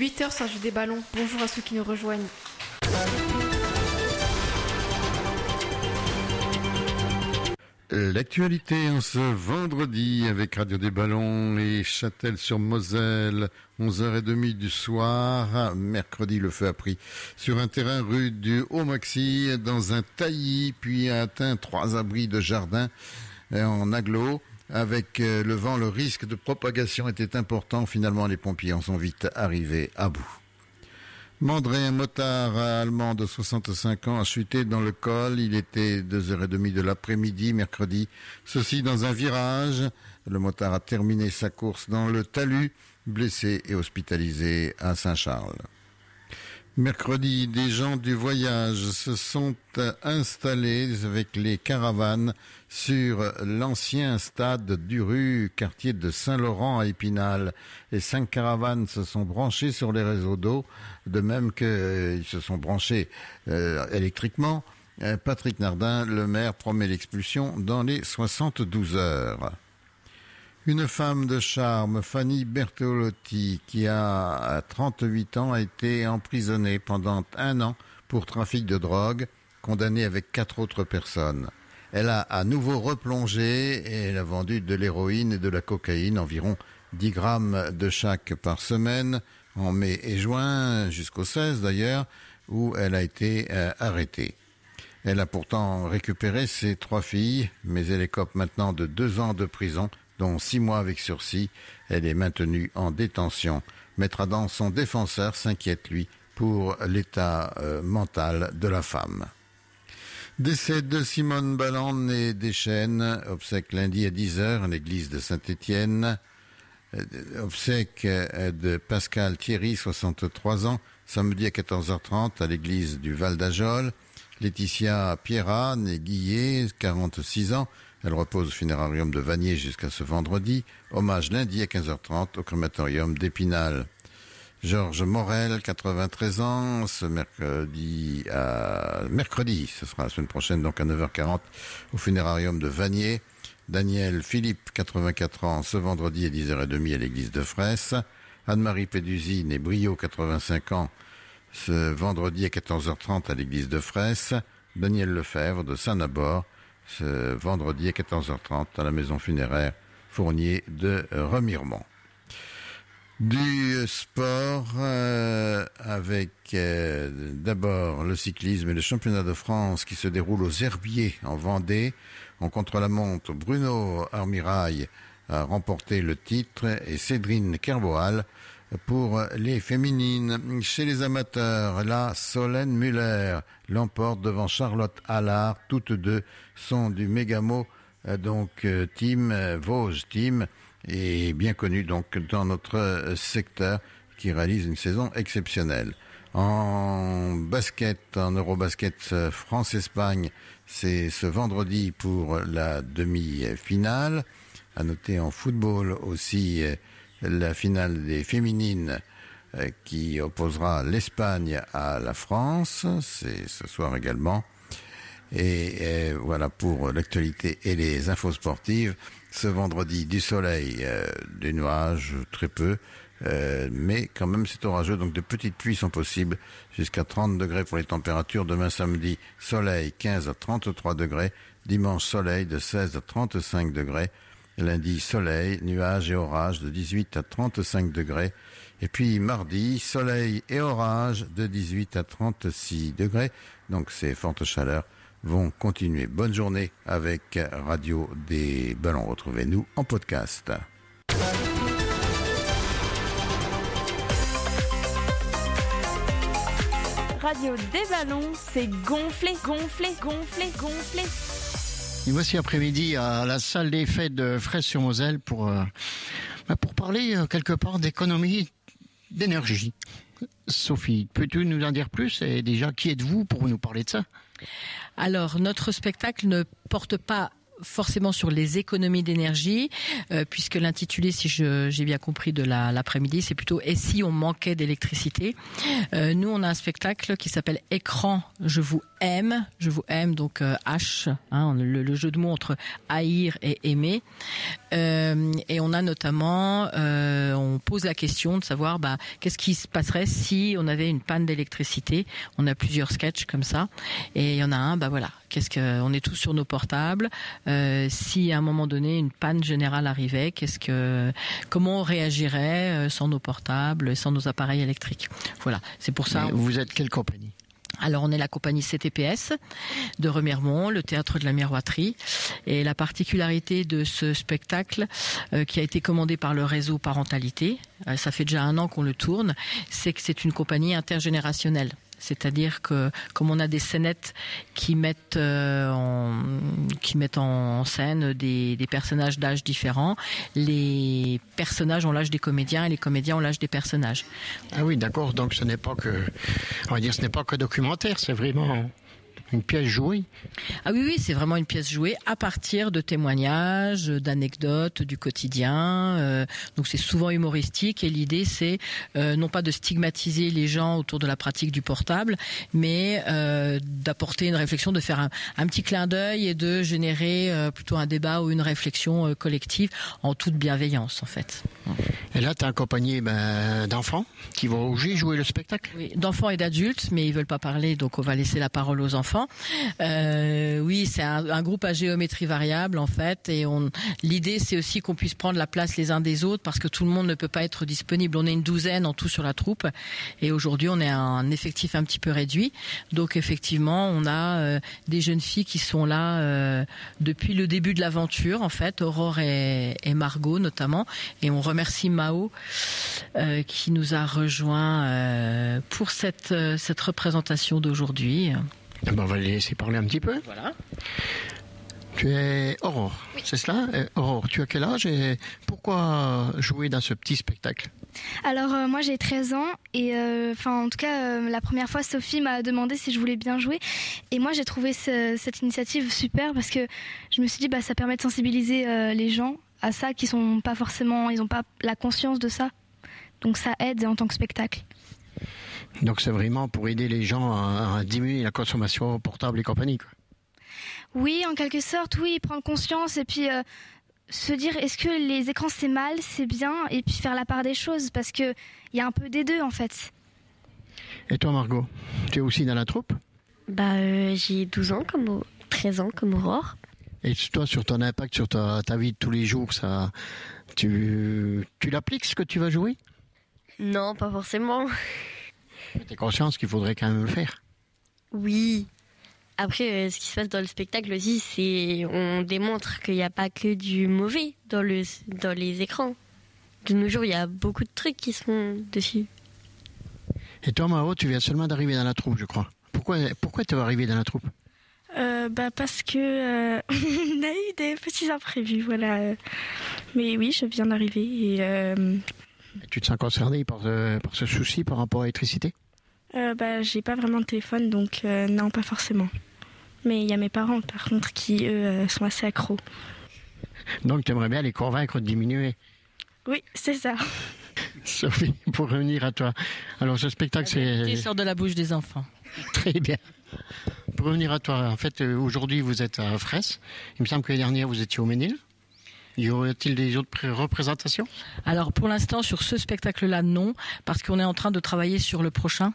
8h sur Jeu des Ballons. Bonjour à ceux qui nous rejoignent. L'actualité en ce vendredi avec Radio des Ballons et Châtel-sur-Moselle, 11h30 du soir. Mercredi, le feu a pris sur un terrain rue du Haut-Maxi dans un taillis, puis a atteint 3 abris de jardin en agglo. Avec le vent, le risque de propagation était important. Finalement, les pompiers en sont vite arrivés à bout. Mandré, un motard allemand de 65 ans, a chuté dans le col. Il était 2h30 de l'après-midi, mercredi. Ceci dans un virage. Le motard a terminé sa course dans le talus, blessé et hospitalisé à Saint-Charles. Mercredi, des gens du voyage se sont installés avec les caravanes sur l'ancien stade d'Uru, quartier de Saint-Laurent à Épinal. Et 5 caravanes se sont branchées sur les réseaux d'eau, de même qu'ils se sont branchés électriquement. Patrick Nardin, le maire, promet l'expulsion dans les 72 heures. Une femme de charme, Fanny Bertolotti, qui a 38 ans, a été emprisonnée pendant 1 an pour trafic de drogue, condamnée avec 4 autres personnes. Elle a à nouveau replongé et elle a vendu de l'héroïne et de la cocaïne, environ 10 grammes de chaque par semaine, en mai et juin, jusqu'au 16 d'ailleurs, où elle a été arrêtée. Elle a pourtant récupéré ses 3 filles, mais elle écope maintenant de 2 ans de prison, dont 6 mois avec sursis. Elle est maintenue en détention. Maître Adam, son défenseur, s'inquiète, lui, pour l'état mental de la femme. Décès de Simone Balland née Deschênes, obsèque lundi à 10h à l'église de Saint-Étienne. Obsèque de Pascal Thierry, 63 ans, samedi à 14h30 à l'église du Val d'Ajol. Laetitia Pierrat, née Guillet, 46 ans. Elle repose au funérarium de Vanier jusqu'à ce vendredi. Hommage lundi à 15h30 au crématorium d'Épinal. Georges Morel, 93 ans, ce mercredi, ce sera la semaine prochaine, donc à 9h40 au funérarium de Vanier. Daniel Philippe, 84 ans, ce vendredi à 10h30 à l'église de Fraisse. Anne-Marie Pédusine et Brio, 85 ans, ce vendredi à 14h30 à l'église de Fraisse. Daniel Lefebvre de Saint-Nabord, ce vendredi à 14h30 à la maison funéraire Fournier de Remiremont. Du sport avec d'abord le cyclisme et le championnat de France qui se déroule aux Herbiers en Vendée. En contre-la-montre, Bruno Armirail a remporté le titre et Cédrine Kerboal pour les féminines. Chez les amateurs, la Solène Muller l'emporte devant Charlotte Allard. Toutes deux sont du Mégamo, donc team Vosges Team, et bien connu donc dans notre secteur, qui réalise une saison exceptionnelle. En basket, en Eurobasket France-Espagne, c'est ce vendredi pour la demi-finale. À noter en football aussi la finale des féminines qui opposera l'Espagne à la France. C'est ce soir également. Et voilà pour l'actualité et les infos sportives. Ce vendredi, du soleil, des nuages, très peu, mais quand même c'est orageux, donc de petites pluies sont possibles, jusqu'à 30 degrés pour les températures. Demain samedi, soleil, 15 à 33 degrés. Dimanche, soleil, de 16 à 35 degrés. Lundi, soleil, nuages et orages, de 18 à 35 degrés. Et puis mardi, soleil et orage, de 18 à 36 degrés. Donc ces fortes chaleurs vont continuer. Bonne journée avec Radio des Ballons. Retrouvez-nous en podcast. Radio des Ballons, c'est gonflé, gonflé, gonflé, gonflé. Et voici après-midi à la salle des fêtes de Fraisse-sur-Moselle pour parler quelque part d'économie d'énergie. Sophie, peux-tu nous en dire plus? Et déjà, qui êtes-vous pour nous parler de ça? Alors, notre spectacle ne porte pas forcément sur les économies d'énergie, puisque l'intitulé, si j'ai bien compris, de l'après-midi, c'est plutôt « Et si on manquait d'électricité ?» Nous, on a un spectacle qui s'appelle « Écran, je vous aime », donc H, le jeu de mots entre haïr et aimer. Et on a notamment, on pose la question de savoir qu'est-ce qui se passerait si on avait une panne d'électricité. On a plusieurs sketchs comme ça, et il y en a un, on est tous sur nos portables. Si à un moment donné une panne générale arrivait, comment on réagirait sans nos portables, sans nos appareils électriques. Voilà, c'est pour ça. Mais vous êtes quelle compagnie ? Alors on est la compagnie CTPS de Remiremont, le théâtre de la Miroiterie, et la particularité de ce spectacle qui a été commandé par le réseau Parentalité, ça fait déjà 1 an qu'on le tourne, c'est que c'est une compagnie intergénérationnelle. C'est-à-dire que comme on a des scénettes qui mettent en scène des personnages d'âge différents, les personnages ont l'âge des comédiens et les comédiens ont l'âge des personnages. Ah oui, d'accord. Donc ce n'est pas que documentaire, c'est vraiment une pièce jouée. Ah oui, c'est vraiment une pièce jouée à partir de témoignages, d'anecdotes du quotidien. Donc c'est souvent humoristique, et l'idée c'est non pas de stigmatiser les gens autour de la pratique du portable, mais d'apporter une réflexion, de faire un petit clin d'œil et de générer plutôt un débat ou une réflexion collective en toute bienveillance en fait. Et là, tu es accompagné d'enfants qui vont jouer le spectacle ? Oui, d'enfants et d'adultes, mais ils veulent pas parler, donc on va laisser la parole aux enfants. Oui, c'est un groupe à géométrie variable en fait, et l'idée c'est aussi qu'on puisse prendre la place les uns des autres, parce que tout le monde ne peut pas être disponible. On est une 12aine en tout sur la troupe, et aujourd'hui on est un effectif un petit peu réduit. Donc effectivement, on a des jeunes filles qui sont là depuis le début de l'aventure en fait, Aurore et Margot notamment, et on remercie Mao qui nous a rejoint pour cette représentation d'aujourd'hui. On va les laisser parler un petit peu. Voilà. Tu es Aurore, oui. C'est cela ? Aurore, tu as quel âge et pourquoi jouer dans ce petit spectacle ? Alors moi j'ai 13 ans et en tout cas la première fois Sophie m'a demandé si je voulais bien jouer, et moi j'ai trouvé cette initiative super, parce que je me suis dit ça permet de sensibiliser les gens à ça, qui sont pas forcément, ils n'ont pas la conscience de ça, donc ça aide en tant que spectacle. Donc c'est vraiment pour aider les gens à diminuer la consommation portable et compagnie, quoi. Oui, en quelque sorte, oui, prendre conscience et puis se dire est-ce que les écrans c'est mal, c'est bien, et puis faire la part des choses, parce qu'il y a un peu des deux en fait. Et toi Margot, tu es aussi dans la troupe ? J'ai 12 ans, 13 ans comme Aurore. Et toi, sur ton impact, sur ta vie de tous les jours, ça, tu l'appliques ce que tu vas jouer ? Non, pas forcément. Tu es conscience qu'il faudrait quand même le faire ? Oui. Après, ce qui se passe dans le spectacle aussi, c'est on démontre qu'il n'y a pas que du mauvais dans les écrans. De nos jours, il y a beaucoup de trucs qui sont dessus. Et toi, Mao, tu viens seulement d'arriver dans la troupe, je crois. Pourquoi tu es arrivé dans la troupe ? Parce que on a eu des petits imprévus, voilà. Mais oui, je viens d'arriver et... Tu te sens concerné par ce souci par rapport à l'électricité ? J'ai pas vraiment de téléphone, donc non, pas forcément. Mais il y a mes parents, par contre, qui, eux, sont assez accros. Donc tu aimerais bien les convaincre de diminuer ? Oui, c'est ça. Sophie, pour revenir à toi. Alors ce spectacle, c'est... sort de la bouche des enfants. Très bien. Pour revenir à toi, en fait, aujourd'hui vous êtes à Fraisse. Il me semble que l'année dernière vous étiez au Ménil. Y aurait-il des autres représentations ? Alors pour l'instant sur ce spectacle-là non, parce qu'on est en train de travailler sur le prochain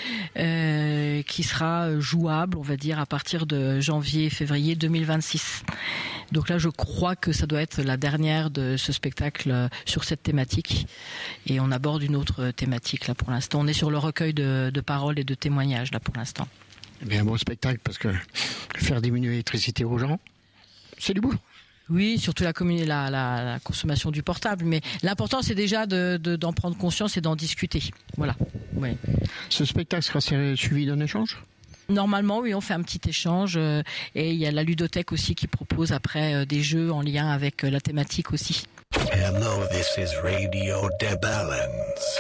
qui sera jouable, on va dire, à partir de janvier-février 2026. Donc là je crois que ça doit être la dernière de ce spectacle sur cette thématique, et on aborde une autre thématique là pour l'instant. On est sur le recueil de paroles et de témoignages là pour l'instant. Eh bien un bon spectacle, parce que faire diminuer l'électricité aux gens, c'est du boulot. Oui, surtout la consommation du portable. Mais l'important, c'est déjà d'en prendre conscience et d'en discuter. Voilà. Ouais. Ce spectacle sera suivi d'un échange ? Normalement, oui, on fait un petit échange. Et il y a la ludothèque aussi qui propose après des jeux en lien avec la thématique aussi. Hello, this is Radio De Balance.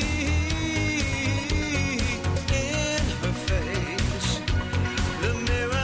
The mirror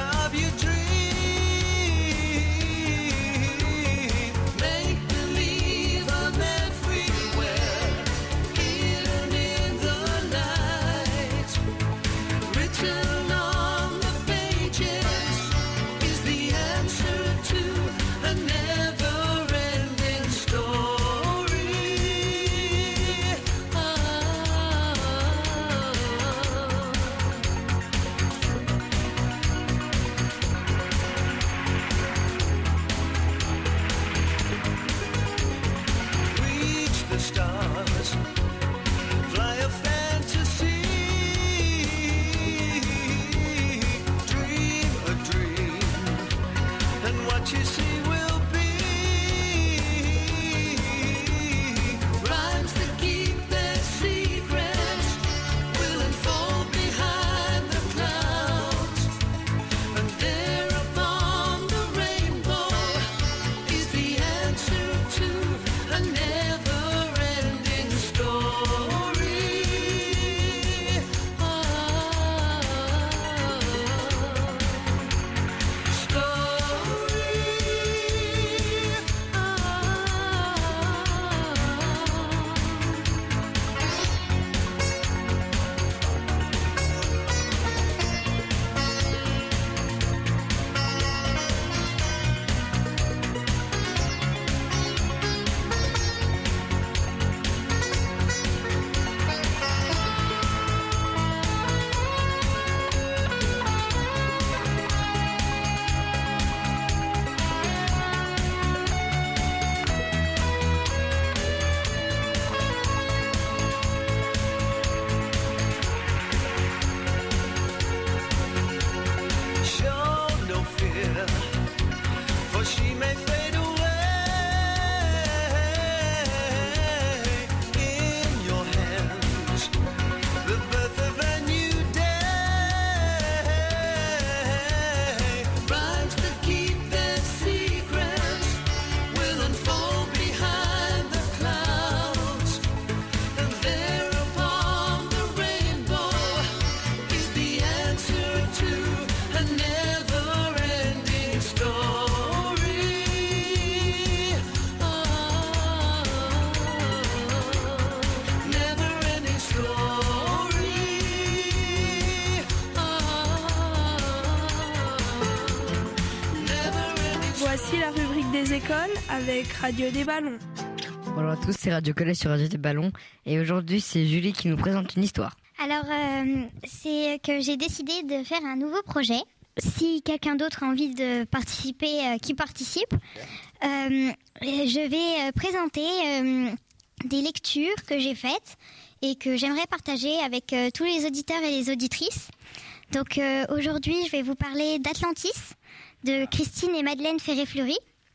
Voici la rubrique des écoles avec Radio des Ballons. Bonjour à tous, c'est Radio Collège sur Radio des Ballons. Et aujourd'hui, c'est Julie qui nous présente une histoire. Alors, c'est que j'ai décidé de faire un nouveau projet. Si quelqu'un d'autre a envie de participer, qui participe, je vais présenter des lectures que j'ai faites et que j'aimerais partager avec tous les auditeurs et les auditrices. Donc aujourd'hui, je vais vous parler d'Atlantis, de Christine et Madeleine Ferré-Fleury.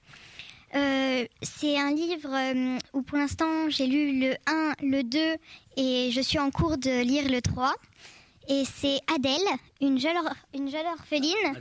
C'est un livre où pour l'instant j'ai lu le 1, le 2 et je suis en cours de lire le 3. Et c'est Adèle, une jeune orpheline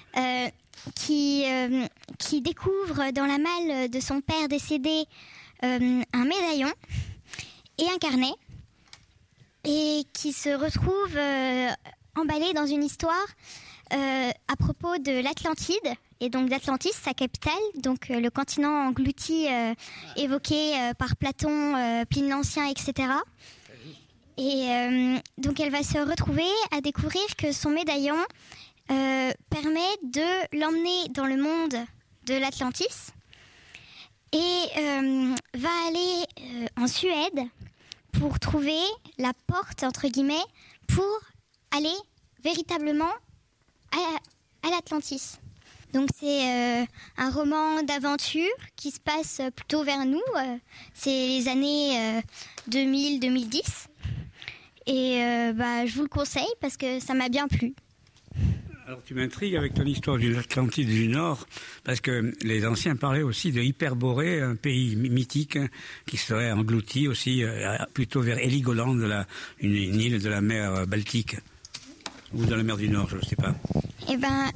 qui découvre dans la malle de son père décédé un médaillon et un carnet et qui se retrouve emballée dans une histoire à propos de l'Atlantide et donc d'Atlantis, sa capitale, donc le continent englouti évoqué par Platon, Pline l'Ancien, etc. Et donc elle va se retrouver à découvrir que son médaillon permet de l'emmener dans le monde de l'Atlantis et va aller en Suède pour trouver la porte, entre guillemets, pour aller véritablement à l'Atlantis. Donc c'est un roman d'aventure qui se passe plutôt vers nous. C'est les années 2000-2010. Et je vous le conseille parce que ça m'a bien plu. Alors tu m'intrigues avec ton histoire de l'Atlantide du Nord, parce que les anciens parlaient aussi de Hyperborée, un pays mythique qui serait englouti aussi plutôt vers Heligoland, une île de la mer Baltique, ou de la mer du Nord, je ne sais pas. Eh bien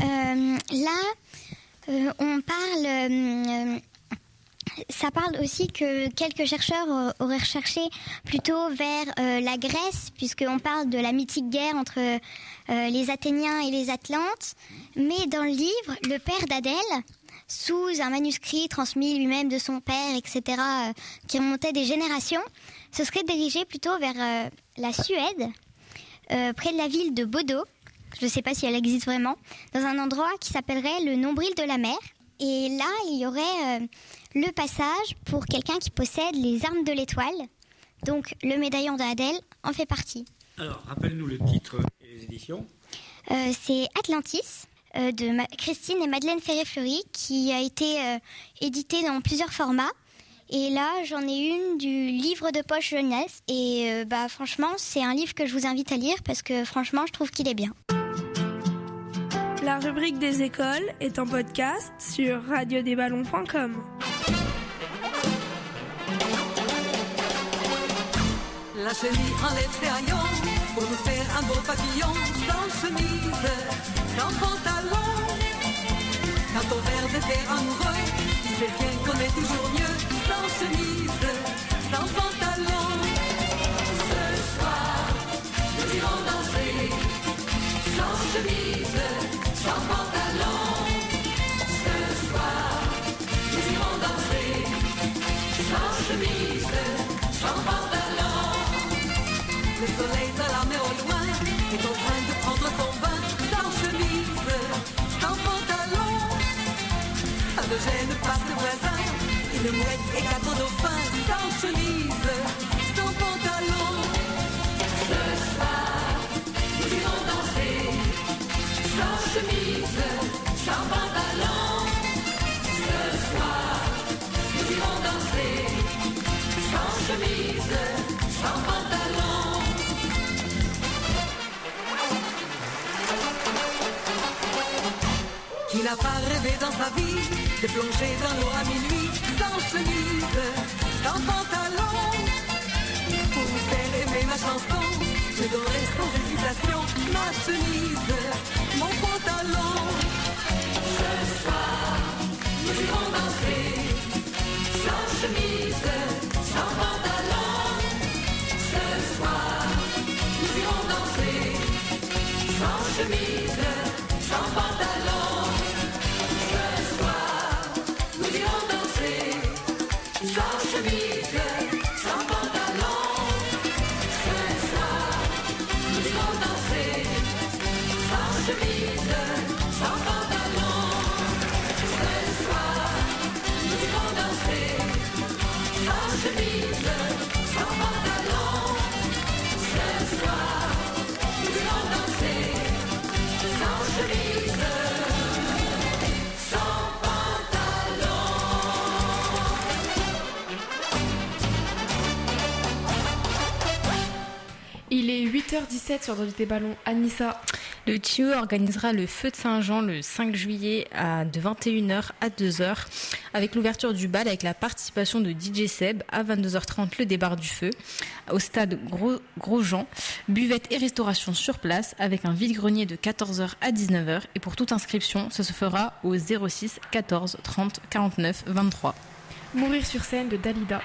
là, on parle... Ça parle aussi que quelques chercheurs auraient recherché plutôt vers la Grèce, puisqu'on parle de la mythique guerre entre les Athéniens et les Atlantes. Mais dans le livre, le père d'Adèle, sous un manuscrit transmis lui-même de son père, etc., qui remontait des générations, se serait dirigé plutôt vers la Suède, près de la ville de Bodo. Je ne sais pas si elle existe vraiment, dans un endroit qui s'appellerait le nombril de la mer. Et là, il y aurait le passage pour quelqu'un qui possède les armes de l'étoile. Donc, le médaillon d'Adèle en fait partie. Alors, rappelle-nous le titre et les éditions. C'est Atlantis, de Christine et Madeleine Ferré-Fleury, qui a été édité dans plusieurs formats. Et là, j'en ai une du livre de poche jeunesse. Et franchement, c'est un livre que je vous invite à lire parce que franchement, je trouve qu'il est bien. La rubrique des écoles est en podcast sur radiodesballons.com. La chenille enlève ses haillons pour nous faire un beau papillon, sans chemise, sans pantalon. Quand on verre des pères amoureux, il sait bien qu'on est toujours mieux, sans chemise, sans pantalon. Ce soir, nous irons danser, sans chemise, sans pantalon. Ce soir, nous irons danser, sans chemise, sans pantalon. Le soleil de la mer au loin est en train de prendre son bain, sans chemise, sans pantalon. Ça ne gêne pas ce voisin, une mouette et quatre dauphins, sans chemise, sans pantalon. Ce soir, nous irons danser, sans chemise, sans pantalon. Ce soir, nous irons danser, sans chemise, sans pantalon. Qui n'a pas rêvé dans sa vie de plonger dans l'eau à minuit, sans chemise, sans pantalon. Pour vous faire aimer ma chanson, je donnerai sans hésitation ma chemise, mon pantalon. Ce soir, nous irons danser, sans chemise, sans pantalon. Ce soir, nous irons danser, sans chemise, sans pantalon. Sans chemise, sans pantalon. Ce soir, nous irons danser. Sans chemise, sans pantalon. Ce soir, 8h17 sur Droite des Ballons. Anissa. Le TIO organisera le feu de Saint-Jean le 5 juillet de 21h à 2h avec l'ouverture du bal avec la participation de DJ Seb à 22h30 le départ du feu au stade Grosjean, buvette et restauration sur place avec un vide-grenier de 14h à 19h et pour toute inscription, ça se fera au 06 14 30 49 23. Mourir sur scène de Dalida.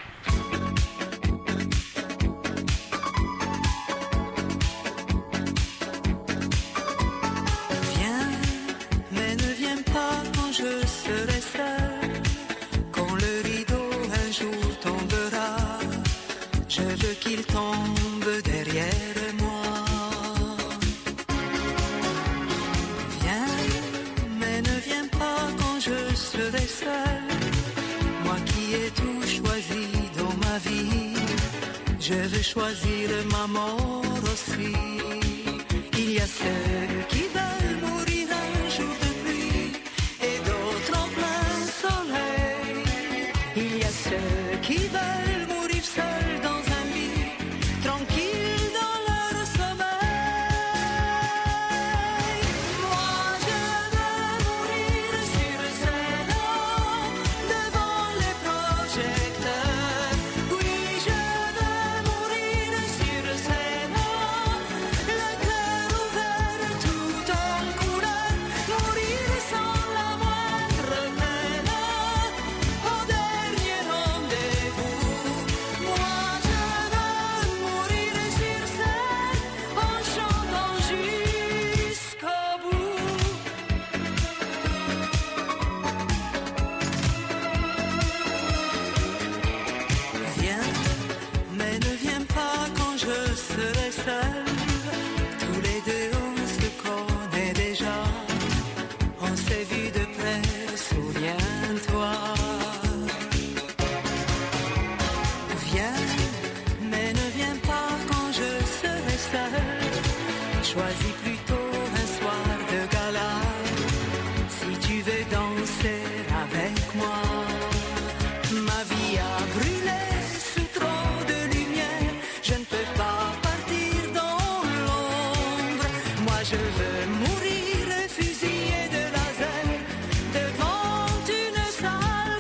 Je serai seule quand le rideau un jour tombera. Je veux qu'il tombe derrière moi. Viens, mais ne viens pas quand je serai seule. Moi qui ai tout choisi dans ma vie, je veux choisir ma mort aussi. Il y a ceux qui veulent mourir un jour de pluie et d'autres en plein soleil. Il y a ceux qui veulent mourir seuls dans un lit, tranquilles dans leur sommeil. Moi je veux mourir sur scène, devant les projecteurs. Oui, je veux mourir sur scène, le cœur ouvert tout en couleur. Mourir sans la moindre peine, au dernier rendez-vous. Moi je veux mourir sur scène, en chantant jusqu'au bout. Viens, mais ne viens pas quand je serai seule. Tous les deux on se connaît déjà, on s'est vu de près, souviens-toi. Viens, mais ne viens pas quand je serai seule. Choisis plutôt un soir de gala, si tu veux danser avec moi. Ma vie a brûlé sous trop de lumière, je ne peux pas partir dans l'ombre. Moi je veux mourir fusillé de laser devant une salle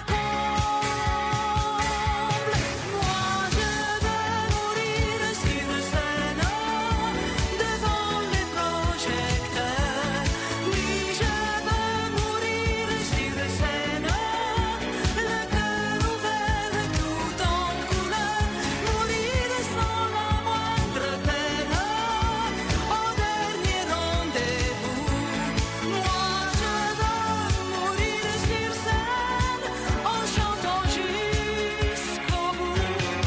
comble. Moi je veux mourir sur scène, devant les projecteurs. Oui, je veux mourir sur scène, le cœur ouvert tout en couleur. Mourir sans la moindre peine, au dernier rendez-vous. Moi je veux mourir sur scène, en chantant jusqu'au bout.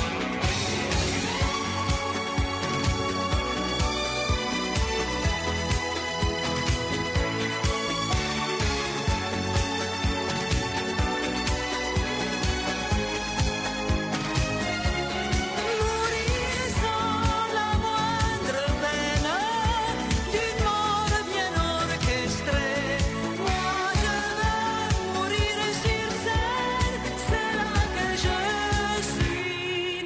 Mourir sans la moindre peine, d'une mort bien orchestrée. Moi je veux mourir sur scène, c'est là que je suis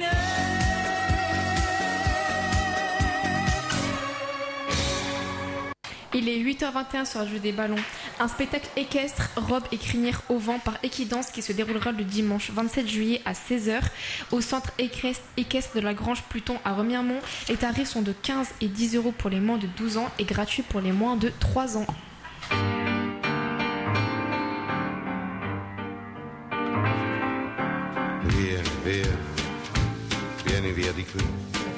née. Il est 8h21 sur Radio des Ballons. Un spectacle équestre, robe et crinière au vent par Equidance qui se déroulera le dimanche 27 juillet à 16h au centre équestre de la Grange Pluton à Remiremont. Les tarifs sont de 15 et 10 euros pour les moins de 12 ans et gratuits pour les moins de 3 ans. Vieni, via, vieni via di qui.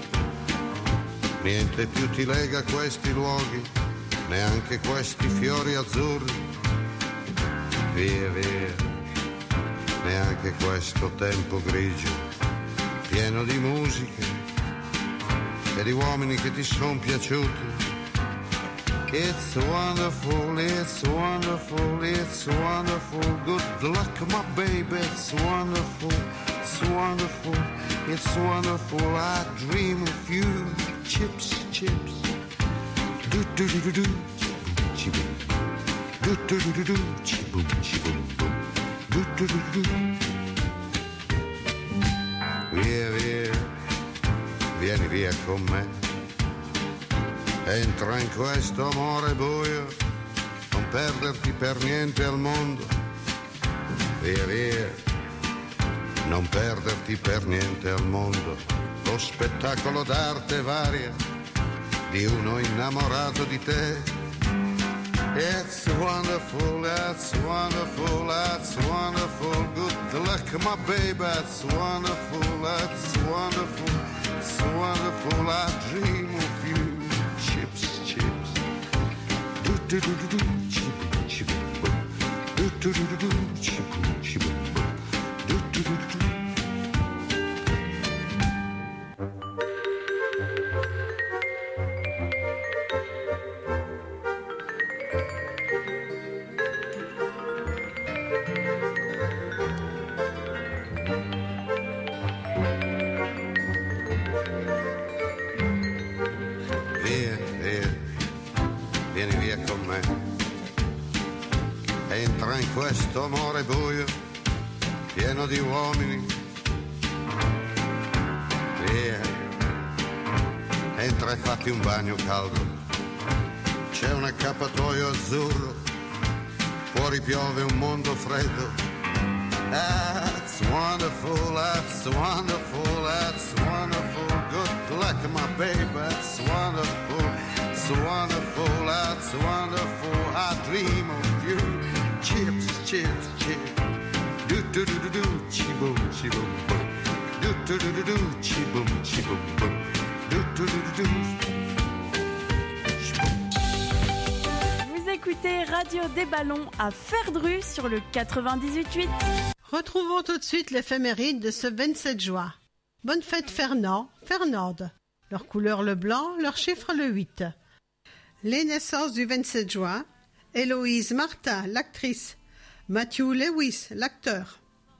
Niente più ti lega a questi luoghi, neanche questi fiori azzurri. Via, via, neanche questo tempo grigio, pieno di musiche e di uomini che ti son piaciuti. It's wonderful, it's wonderful, it's wonderful. Good luck, my baby, it's wonderful, it's wonderful, it's wonderful. I dream of you, chips, chips. Do do do do do, chiboom, do do do do do, chiboom, chiboom, boom, do do do do do. Via, via, vieni via con me. Entra in questo amore buio, non perderti per niente al mondo. Via via, non perderti per niente al mondo. Lo spettacolo d'arte varia di uno innamorato di te. It's wonderful, that's wonderful, that's wonderful. Good luck, my baby, it's wonderful, that's wonderful, it's wonderful. I dream of you. Chips, chips. Do do do do do, chip chip. Do do do do do, chip chip. Do do do do. Questo amore buio, pieno di uomini. Via, entra e fatti un bagno caldo. C'è un accappatoio azzurro, fuori piove un mondo freddo. That's wonderful, that's wonderful, that's wonderful. Good luck, my baby, that's wonderful, it's wonderful, that's wonderful. I dream of you. Chips, chips, chips. Do do do do do, chi-boom, chi-boom, boom. Do do do do do, chi-boom, chi-boom, boom. Do do do do do. Vous écoutez Radio des Ballons à Ferdru sur le 98.8. Retrouvons tout de suite l'éphéméride de ce 27 juin. Bonne fête Fernand, Fernande. Leur couleur le blanc, leur chiffre le 8. Les naissances du 27 juin. Héloïse Martin, l'actrice. Matthew Lewis, l'acteur.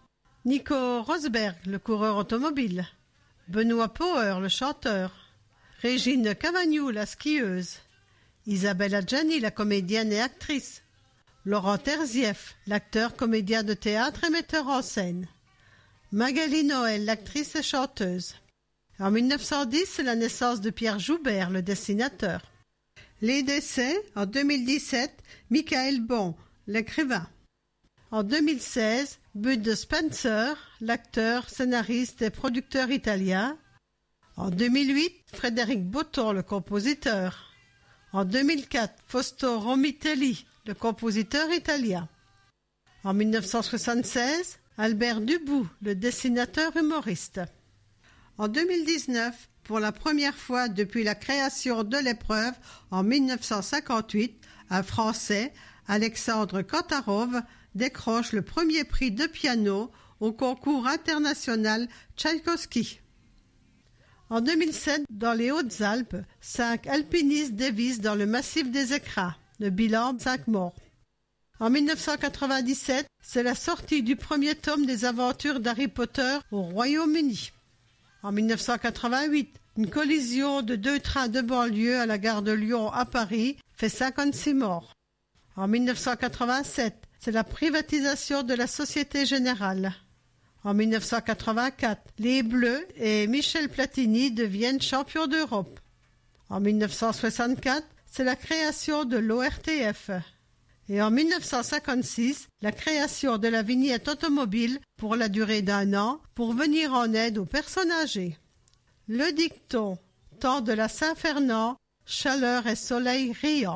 Nico Rosberg, le coureur automobile. Benoît Power, le chanteur. Régine Cavagnou, la skieuse. Isabelle Adjani, la comédienne et actrice. Laurent Terzieff, l'acteur, comédien de théâtre et metteur en scène. Magali Noël, l'actrice et chanteuse. En 1910, c'est la naissance de Pierre Joubert, le dessinateur. Les décès, en 2017, Michael Bon, l'écrivain. En 2016, Bud Spencer, l'acteur, scénariste et producteur italien. En 2008, Frédéric Botton, le compositeur. En 2004, Fausto Romitelli, le compositeur italien. En 1976, Albert Dubout, le dessinateur humoriste. En 2019, pour la première fois depuis la création de l'épreuve en 1958, un Français, Alexandre Kantarov, décroche le premier prix de piano au concours international Tchaïkovski. En 2007, dans les Hautes-Alpes, 5 alpinistes dévissent dans le massif des Écrins. Le bilan, 5 morts. En 1997, c'est la sortie du premier tome des aventures d'Harry Potter au Royaume-Uni. En 1988, une collision de 2 trains de banlieue à la gare de Lyon à Paris fait 56 morts. En 1987, c'est la privatisation de la Société Générale. En 1984, les Bleus et Michel Platini deviennent champions d'Europe. En 1964, c'est la création de l'ORTF. Et en 1956, la création de la vignette automobile pour la durée d'1 an pour venir en aide aux personnes âgées. Le dicton, temps de la Saint-Fernand, chaleur et soleil riant.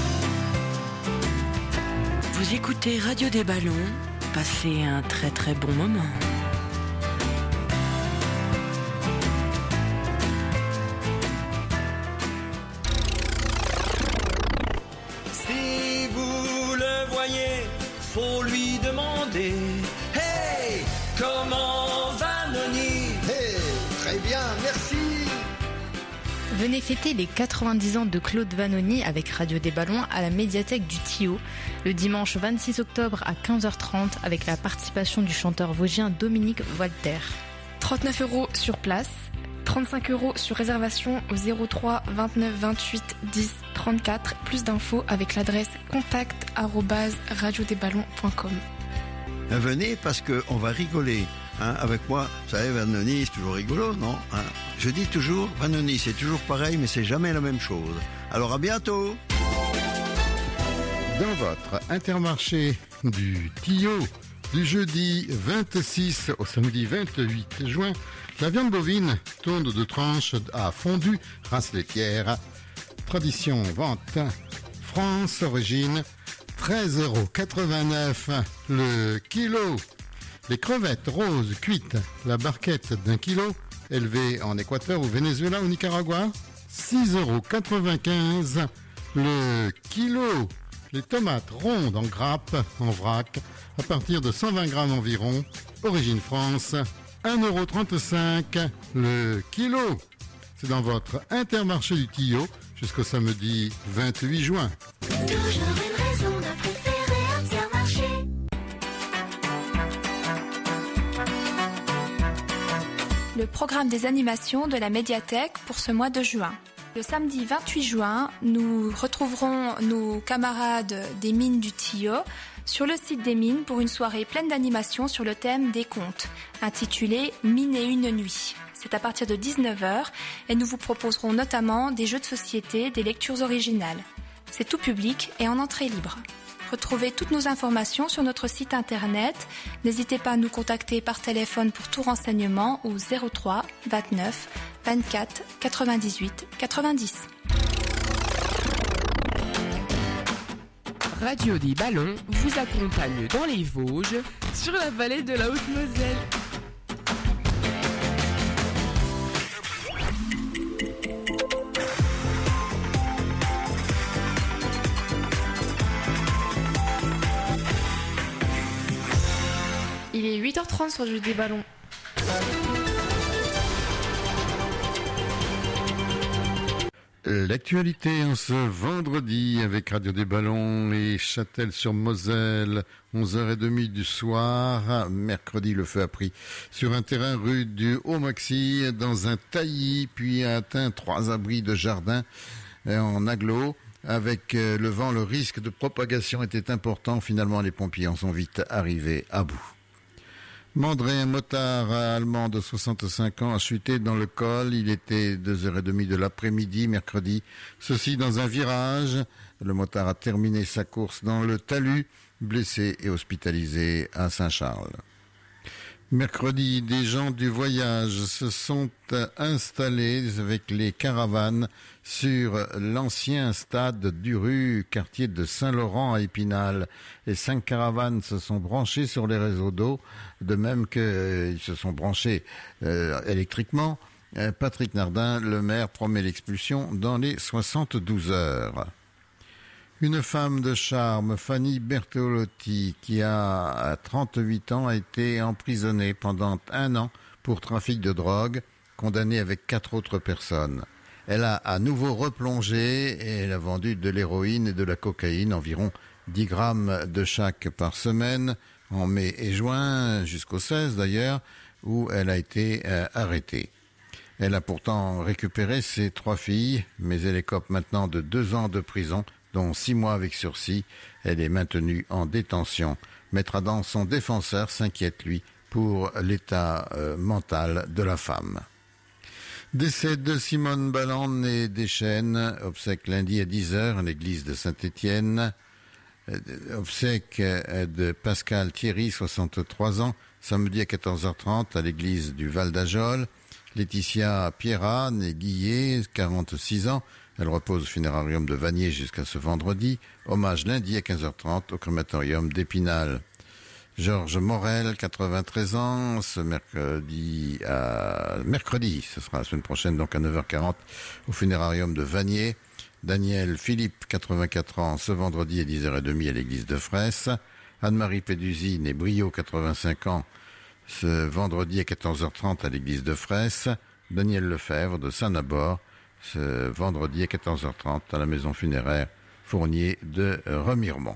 Vous écoutez Radio des Ballons, passez un très très bon moment. Si vous le voyez, faut lui demander. Hey, comment va Noni? Hey, très bien, merci. Venez fêter les 90 ans de Claude Vanoni avec Radio des Ballons à la médiathèque du Tillot le dimanche 26 octobre à 15h30 avec la participation du chanteur vosgien Dominique Walter. 39 € sur place, 35 € sur réservation au 03 29 28 10 34. Plus d'infos avec l'adresse contact@radiodesballons.com. Venez parce qu'on va rigoler. Avec moi, vous savez, Vanoni, c'est toujours rigolo, non? Je dis toujours, Vanoni, c'est toujours pareil, mais c'est jamais la même chose. Alors à bientôt. Dans votre Intermarché du Tillot, du jeudi 26 au samedi 28 juin, la viande bovine tourne de tranches à fondu, race laitière, tradition, vente, France, origine, 13,89 € le kilo. Les crevettes roses cuites, la barquette d'1 kilo, élevée en Équateur, au Venezuela, au Nicaragua, 6,95 € le kilo. Les tomates rondes en grappe, en vrac, à partir de 120 grammes environ, origine France, 1,35 € le kilo. C'est dans votre Intermarché du Tillot jusqu'au samedi 28 juin. Toujours une raison de préférer Intermarché. Le programme des animations de la médiathèque pour ce mois de juin. Le samedi 28 juin, nous retrouverons nos camarades des mines du Tillot sur le site des mines pour une soirée pleine d'animations sur le thème des contes, intitulée « Mine et une nuit ». C'est à partir de 19h et nous vous proposerons notamment des jeux de société, des lectures originales. C'est tout public et en entrée libre. Retrouvez toutes nos informations sur notre site internet. N'hésitez pas à nous contacter par téléphone pour tout renseignement au 03 29 24 98 90. Radio des Ballons vous accompagne dans les Vosges sur la vallée de la Haute-Moselle. Il est 8h30 sur le jeu des ballons. L'actualité en ce vendredi avec Radio des Ballons et Châtel-sur-Moselle, 11h30 du soir. Mercredi, le feu a pris sur un terrain rue du Haut-Maxi dans un taillis, puis a atteint 3 abris de jardin en agglo. Avec le vent, le risque de propagation était important. Finalement, les pompiers en sont vite arrivés à bout. Mandré, un motard allemand de 65 ans, a chuté dans le col. Il était 2h30 de l'après-midi, mercredi. Ceci dans un virage. Le motard a terminé sa course dans le talus, blessé et hospitalisé à Saint-Charles. Mercredi, des gens du voyage se sont installés avec les caravanes sur l'ancien stade d'Uru, quartier de Saint-Laurent à Épinal. Et 5 caravanes se sont branchées sur les réseaux d'eau, de même qu'ils se sont branchés électriquement. Patrick Nardin, le maire, promet l'expulsion dans les 72 heures. Une femme de charme, Fanny Bertolotti, qui a 38 ans, a été emprisonnée pendant 1 an pour trafic de drogue, condamnée avec 4 autres personnes. Elle a à nouveau replongé et elle a vendu de l'héroïne et de la cocaïne, environ 10 grammes de chaque par semaine, en mai et juin, jusqu'au 16 d'ailleurs, où elle a été arrêtée. Elle a pourtant récupéré ses 3 filles, mais elle écope maintenant de 2 ans de prison, dont 6 mois avec sursis. Elle est maintenue en détention. Maître Adam, son défenseur, s'inquiète, lui, pour l'état mental de la femme. Décès de Simone Balland, née Deschênes, obsèque lundi à 10h à l'église de Saint-Étienne. Obsèque de Pascal Thierry, 63 ans, samedi à 14h30 à l'église du Val d'Ajol. Laetitia Pierrat, née Guillet, 46 ans. Elle repose au funérarium de Vanier jusqu'à ce vendredi. Hommage lundi à 15h30 au crématorium d'Épinal. Georges Morel, 93 ans, ce mercredi, ce sera la semaine prochaine, donc à 9h40 au funérarium de Vanier. Daniel Philippe, 84 ans, ce vendredi à 10h30 à l'église de Fraisse. Anne-Marie Pédusy, née Brio, 85 ans, ce vendredi à 14h30 à l'église de Fraisse. Daniel Lefebvre de Saint-Nabord, ce vendredi à 14h30 à la maison funéraire Fournier de Remiremont.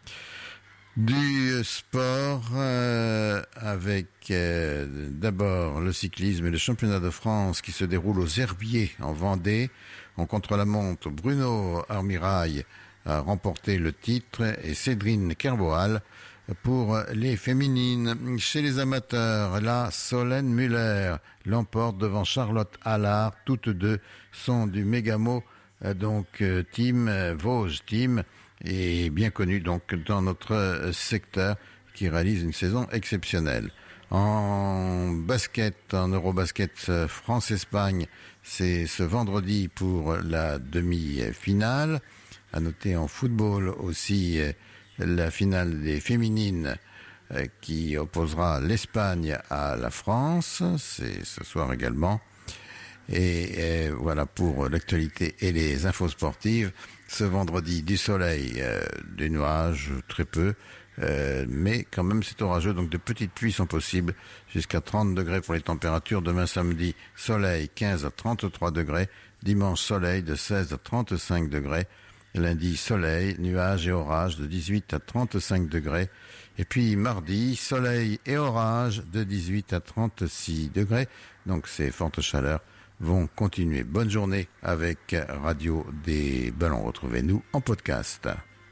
Du sport avec d'abord le cyclisme et le championnat de France qui se déroule aux Herbiers en Vendée. En contre-la-montre, Bruno Armirail a remporté le titre et Cédrine Kerboal pour les féminines. Chez les amateurs, la Solène Muller l'emporte devant Charlotte Allard. Toutes deux sont du Mégamo Team Vosges Team est bien connu donc dans notre secteur, qui réalise une saison exceptionnelle. En basket, en Eurobasket France-Espagne, c'est ce vendredi pour la demi-finale. À noter en football aussi la finale des féminines qui opposera l'Espagne à la France. C'est ce soir également. Et voilà pour l'actualité et les infos sportives. Ce vendredi, du soleil, des nuages, très peu. Mais quand même c'est orageux, donc de petites pluies sont possibles, jusqu'à 30 degrés pour les températures. Demain samedi, soleil 15 à 33 degrés, dimanche soleil de 16 à 35 degrés, lundi soleil, nuages et orages de 18 à 35 degrés, et puis mardi, soleil et orage de 18 à 36 degrés, donc ces fortes chaleurs vont continuer. Bonne journée avec Radio des Ballons, retrouvez-nous en podcast.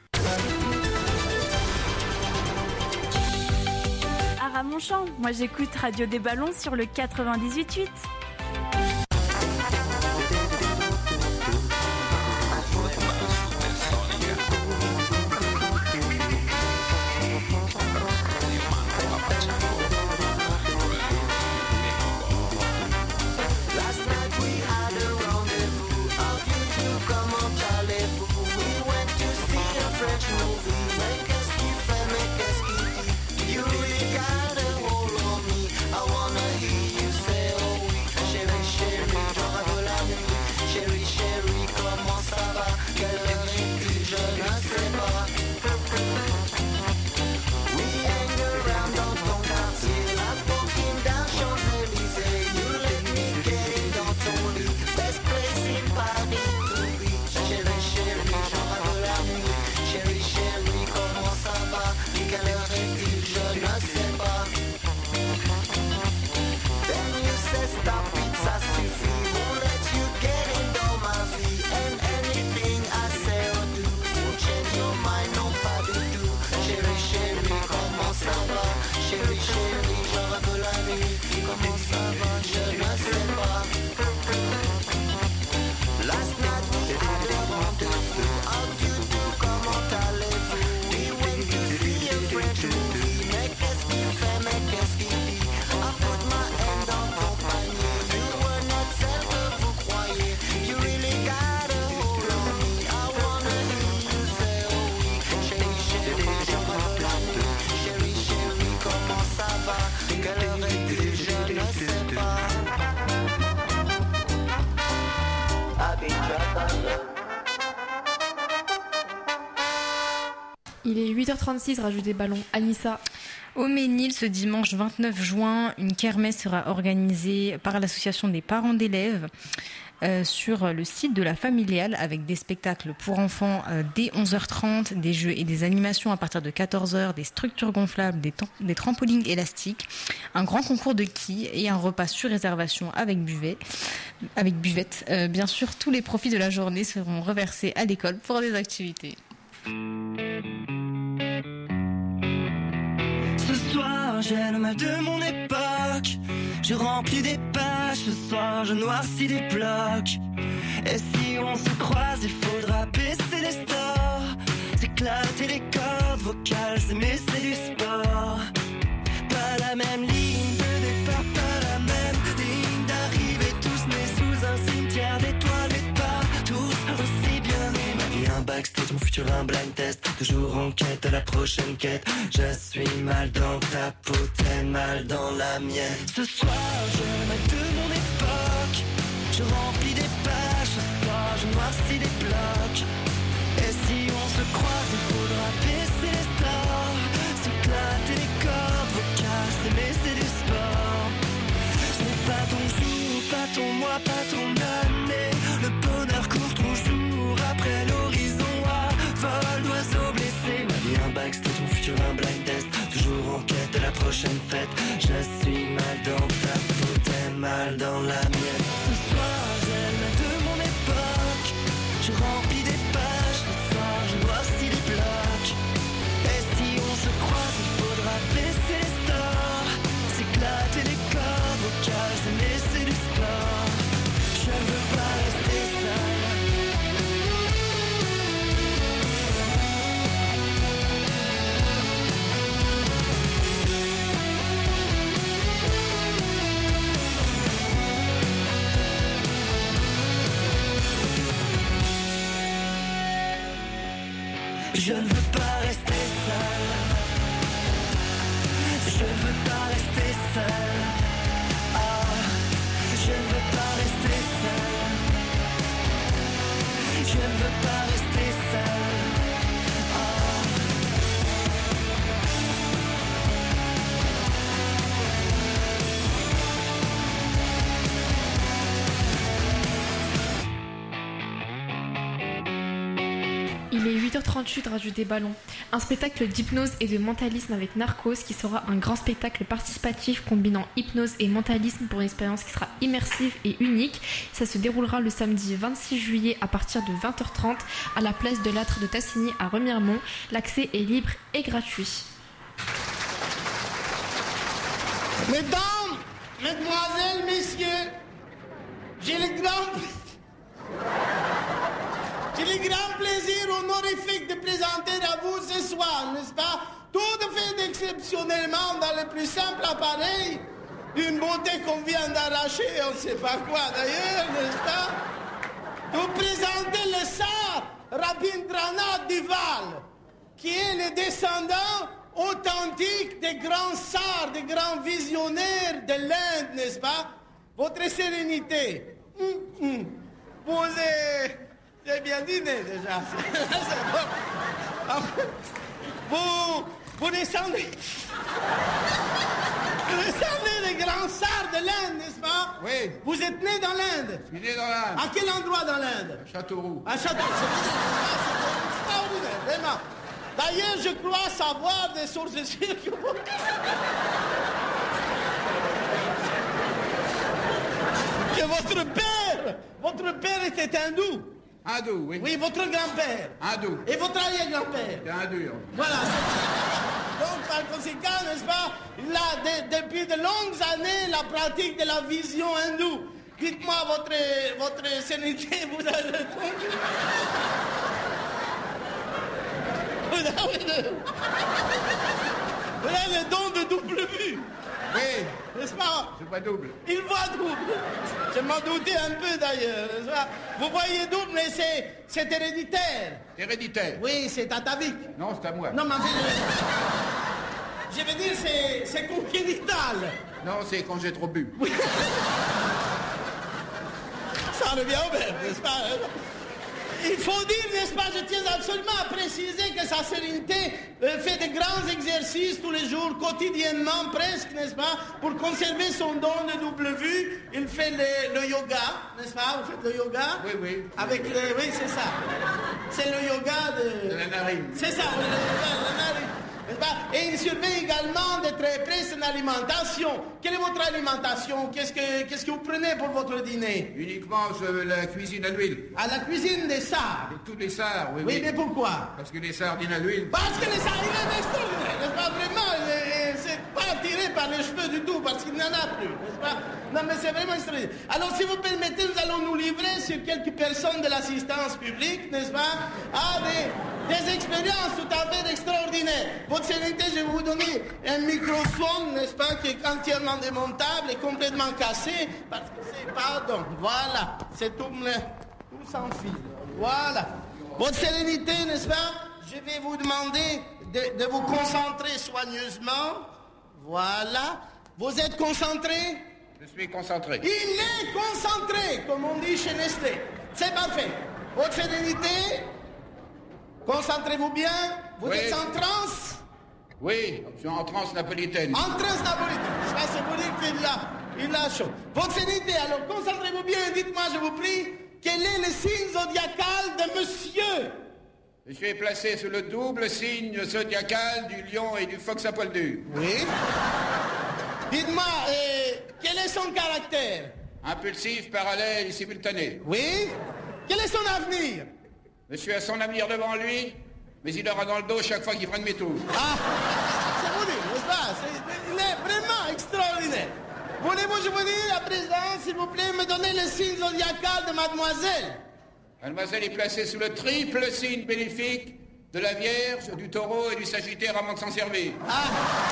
Montchamp. Moi j'écoute Radio des Ballons sur le 98.8. Il est 8h36, rajoute des ballons. Anissa. Au Ménil, ce dimanche 29 juin, une kermesse sera organisée par l'association des parents d'élèves sur le site de la familiale, avec des spectacles pour enfants dès 11h30, des jeux et des animations à partir de 14h, des structures gonflables, des trampolines élastiques, un grand concours de quilles et un repas sur réservation avec buvette. Bien sûr, tous les profits de la journée seront reversés à l'école pour des activités. Ce soir, j'ai le mal de mon époque. Je remplis des pages, ce soir je noircis des blocs. Et si on se croise, il faudra baisser les stores, s'éclater les cordes vocales, s'aimer c'est du sport. Pas la même ligne de départ, pas la même ligne d'arrivée, tous nés sous un cimetière d'étoiles, mais pas tous aussi bien nés. Ma vie un backstage, mon futur un blind test, toujours en quête à la prochaine quête. Je suis mal dans ta peau, t'es mal dans la mienne. Ce soir, je m'aide de mon époque, je remplis des pages, ce soir je noircis des blocs. Et si on se croise, il faudra baisser les stores, s'éclater les cordes vocales, s'aimer c'est du sport. Ce n'est pas ton jour, pas ton mois, pas ton année. Le bonheur court toujours après l'horizon à vol d'oiseaux blessés. Ma vie un backstage, mon futur un blind test, toujours en quête de la prochaine fête. Je suis mal dans ta peau, t'es mal dans la mienne. Ce soir, j'ai le mal de mon époque, je remplis des pages, ce soir je noircis les blocs. Et si on se croise, il faudra baisser les stores, s'éclater les cordes vocales, mais c'est du sport. Je ne veux pas rester seul. Je ne veux pas rester seul. Je ne veux pas rester seul. Ah, je ne veux pas rester seul. Je ne veux pas rester seul. Il est 8h38, Radio des Ballons. Un spectacle d'hypnose et de mentalisme avec Narcos qui sera un grand spectacle participatif combinant hypnose et mentalisme pour une expérience qui sera immersive et unique. Ça se déroulera le samedi 26 juillet à partir de 20h30 à la place de l'Âtre de Tassigny à Remiremont. L'accès est libre et gratuit. Mesdames, mesdemoiselles, messieurs, j'ai le grand plaisir honorifique de présenter à vous ce soir, n'est-ce pas, tout à fait exceptionnellement dans le plus simple appareil, une beauté qu'on vient d'arracher, on ne sait pas quoi d'ailleurs, n'est-ce pas, vous présenter le Tsar Rabindranath Dival, qui est le descendant authentique des grands tsars, des grands visionnaires de l'Inde, n'est-ce pas, votre sérénité. Vous j'ai bien dîné déjà. Vous descendez. Vous descendez les grands tsars de l'Inde, n'est-ce pas? Oui. Vous êtes né dans l'Inde? Je suis né dans l'Inde. À quel endroit dans l'Inde? À Châteauroux. À Châteauroux. C'est extraordinaire, vraiment. D'ailleurs, je crois savoir des sources sûres que votre père était hindou. Hindou, oui. Oui, votre grand-père. Hindou. Et votre arrière-grand-père. C'est hindou. Voilà. Donc, par conséquent, n'est-ce pas, il a depuis de longues années la pratique de la vision hindoue. Dites-moi, votre sérénité, vous avez le don. Vous avez le don de double vue. Oui. N'est-ce pas? Je vois double. Il voit double. Je m'en doutais un peu d'ailleurs, n'est-ce pas? Vous voyez double, mais c'est héréditaire. Héréditaire? Oui, c'est atavique. Non, c'est à moi. Non, mais je veux dire, c'est congénital. Non, c'est quand j'ai trop bu. Oui. Ça revient au même, n'est-ce pas? Il faut dire, n'est-ce pas, je tiens absolument à préciser que sa sérénité fait de grands exercices tous les jours, quotidiennement presque, n'est-ce pas, pour conserver son don de double vue. Il fait le yoga, n'est-ce pas? Vous faites le yoga? Oui, oui. Oui, c'est ça. C'est le yoga de la narine. C'est ça, le yoga de la narine. Et il surveille également de très près son alimentation. Quelle est votre alimentation? Qu'est-ce que vous prenez pour votre dîner? Uniquement la cuisine à l'huile. À la cuisine des tsars? Tous les tsars, oui. Oui, mais pourquoi? Parce que les sardines à l'huile. Parce que les sardines à l'huile, n'est-ce pas? Vraiment, c'est pas tiré par les cheveux du tout, parce qu'il n'y en a plus, n'est-ce pas? Non, mais c'est vraiment extraordinaire. Alors, si vous permettez, nous allons nous livrer sur quelques personnes de l'assistance publique, n'est-ce pas? À des expériences tout à fait extraordinaires. Votre sérénité, je vais vous donner un microphone, n'est-ce pas, qui est entièrement démontable et complètement cassé, parce que c'est, pardon, voilà, c'est tout sans fil. Voilà. Votre sérénité, n'est-ce pas? Je vais vous demander de vous concentrer soigneusement. Voilà. Vous êtes concentré? Je suis concentré. Il est concentré, comme on dit chez Nestlé. C'est parfait. Votre sérénité, concentrez-vous bien. Vous êtes en transe? Oui, je suis en transe napolitaine. En transe napolitaine. Ça, c'est pour dire qu'il a chaud. Votre sérénité, alors concentrez-vous bien et dites-moi, je vous prie, quel est le signe zodiacal de monsieur? Monsieur est placé sous le double signe zodiacal du lion et du phoque à poil dur. Oui. Dites-moi, quel est son caractère? Impulsif, parallèle et simultané. Oui. Quel est son avenir? Monsieur a son avenir devant lui, mais il aura dans le dos chaque fois qu'il fera demi-tour. Ah, c'est vous dire, n'est-ce pas? Il est vraiment extraordinaire. Voulez-vous, je vous dis, à présent, s'il vous plaît, me donner le signe zodiacal de mademoiselle? Mademoiselle est placée sous le triple signe bénéfique de la Vierge, du Taureau et du Sagittaire avant de s'en servir. Ah.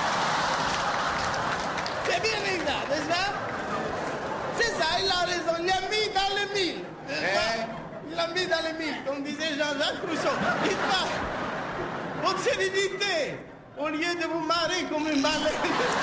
C'est bien exact, n'est-ce pas? C'est ça, il a raison, il l'a mis dans le mille. Il l'a mis dans le mille, comme disait Jean-Jacques Rousseau. Dites-moi, Votre sérénité, au lieu de vous marrer comme une baleine.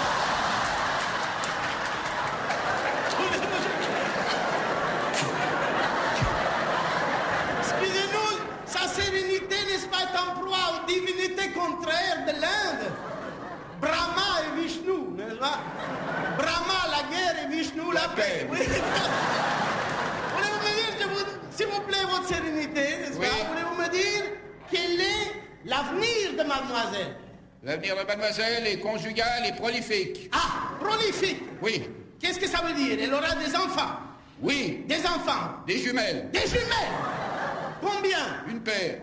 Excusez-nous, sa sérénité n'est-ce pas est en proie aux divinités contraires de l'Inde? Brahma et Vishnu, n'est-ce pas? Brahma, la guerre, et Vishnu, la paix. Oui. Voulez-vous me dire, s'il vous plaît, votre sérénité, n'est-ce pas? Voulez-vous me dire quel est l'avenir de mademoiselle? L'avenir de mademoiselle est conjugal et prolifique. Ah, prolifique? Oui. Qu'est-ce que ça veut dire? Elle aura des enfants? Oui. Des enfants? Des jumelles. Des jumelles? Combien? Une paire.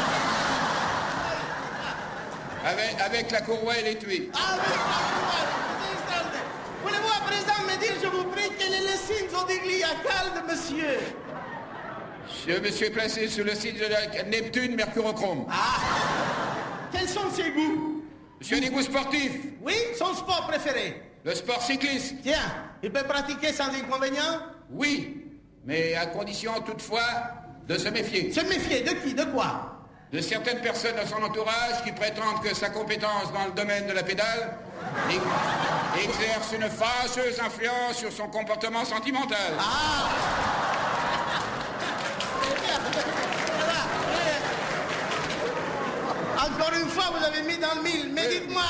Avec la courroie et l'étui. Avec la courroie. Voulez-vous à présent me dire, je vous prie, quel est le signe zodiacal de monsieur? Je me suis placé sous le signe de la Neptune Mercurochrome. Ah! Quels sont ses goûts? Monsieur a des goûts sportifs. Oui, son sport préféré? Le sport cycliste. Tiens, il peut pratiquer sans inconvénient? Oui, mais à condition toutefois de se méfier. Se méfier de qui? De quoi? De certaines personnes de son entourage qui prétendent que sa compétence dans le domaine de la pédale exerce une fâcheuse influence sur son comportement sentimental. Ah! Encore une fois, vous avez mis dans le mille. Mais dites-moi,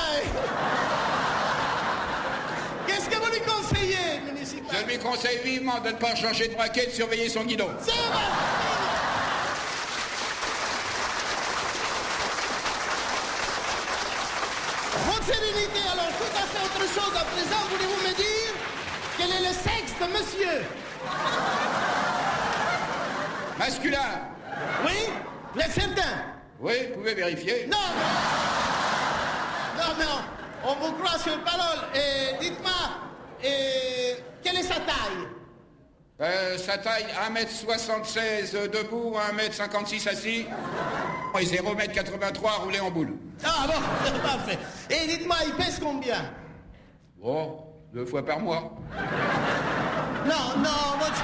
qu'est-ce que vous lui conseillez, municipal? Je lui conseille vivement de ne pas changer de braquet, de surveiller son guidon. C'est vrai. Votre sérénité, alors, tout à fait autre chose. À présent, voulez-vous me dire quel est le sexe de monsieur? Masculin. Oui? Vous êtes certain? Oui, vous pouvez vérifier. Non, on vous croit sur parole. Et dites-moi, quelle est sa taille? Sa taille, 1m76 debout, 1m56 assis, et 0m83 roulé en boule. Ah bon, c'est parfait. Et dites-moi, il pèse combien? Oh, 2 fois par mois. Non, votre...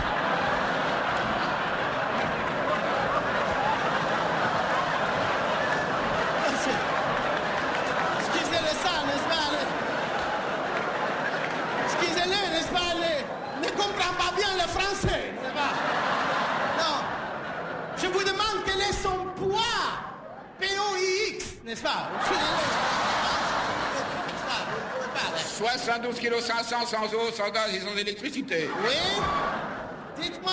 Français, n'est-ce pas? Non. Je vous demande quel est son poids. POIX, n'est-ce pas? 72 kg 500 sans eau, sans gaz et sans électricité. Oui. Dites-moi,